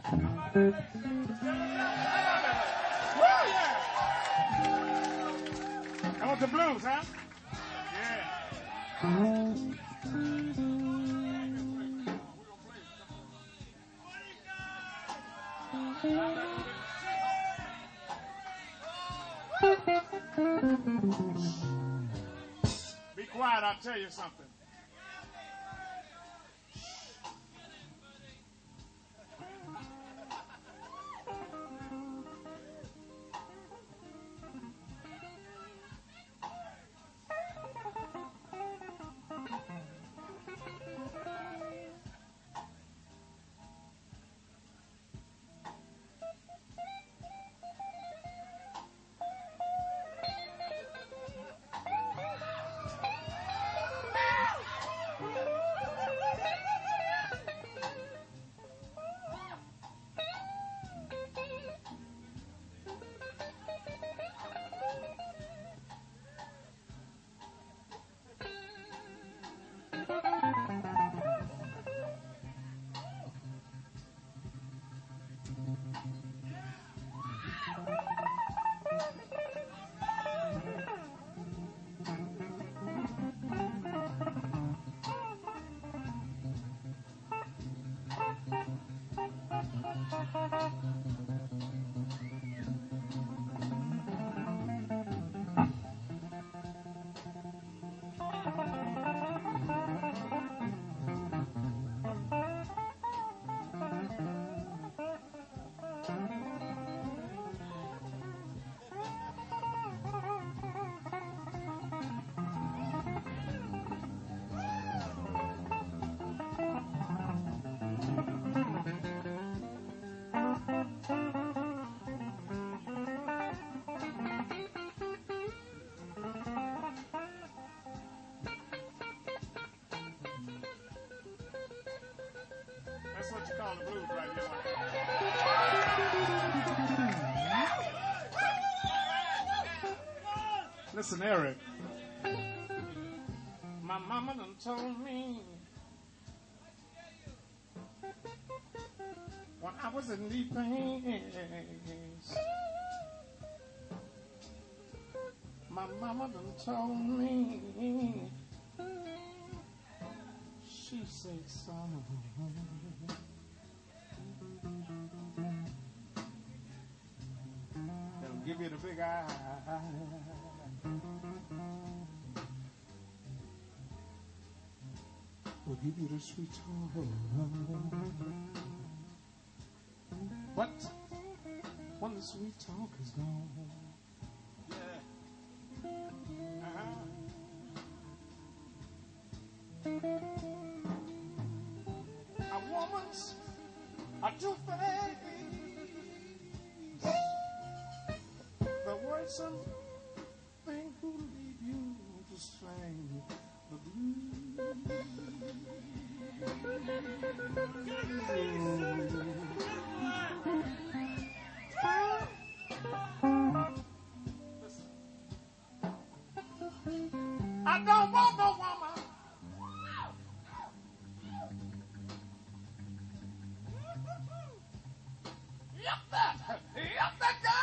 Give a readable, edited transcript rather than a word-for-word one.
I want the blues, huh? Yeah. Be quiet, I'll tell you something. That's what you call the blues right there. Listen, Eric. My mama done told me when I was in deep pains. My mama done told me. She said, son, they'll give you the big eye. We'll give you the sweet talk. But when the sweet talk is gone, a woman's a two-faced. The worrisome thing who lead you to sing the blues. I don't want no woman. Yup, that